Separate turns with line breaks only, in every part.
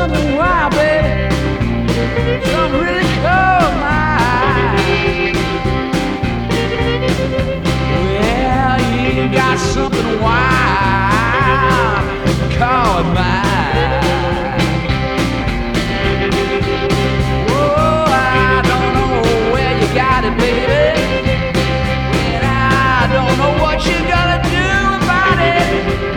something wild, baby. Something really caught my eye. Well, you got something wild caught my eye. Oh, I don't know where you got it, baby. And I don't know what you're gonna do about it.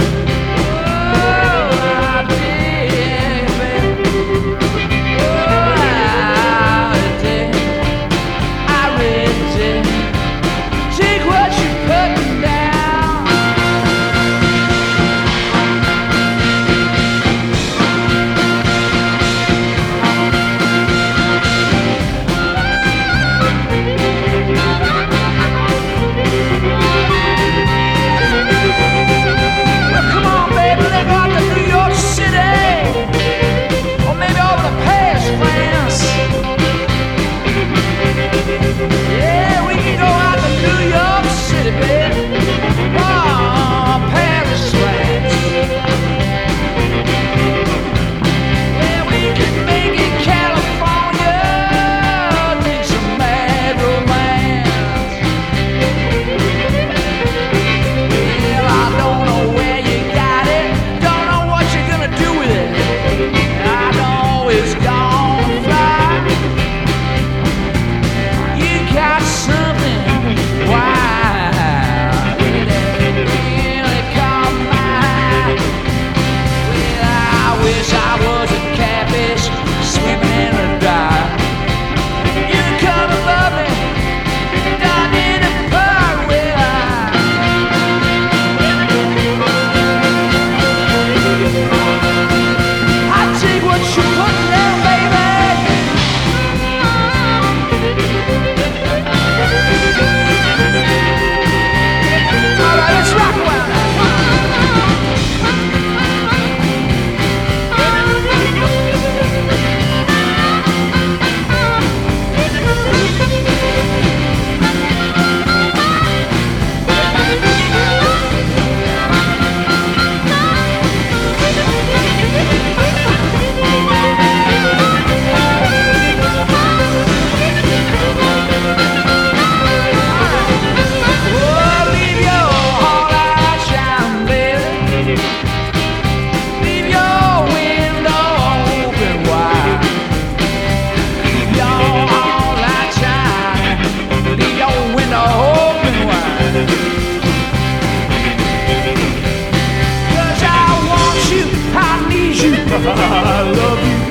I love you.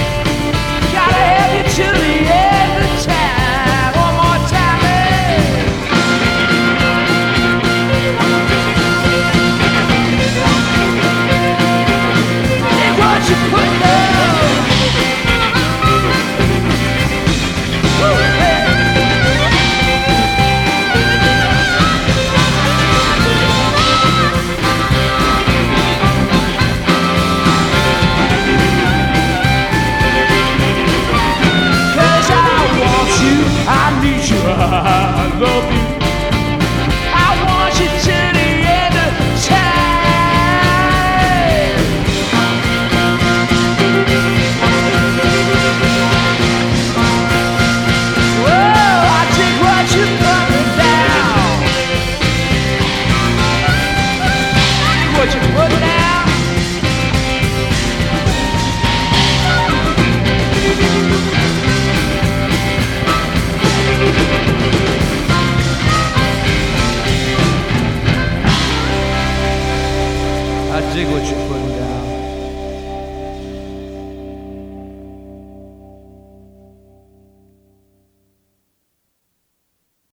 Gotta have you till the end of time. One more time, Take what you put down. I love you. I want you till the end of time. Whoa, I take what you put down. Take what you put down. I dig what you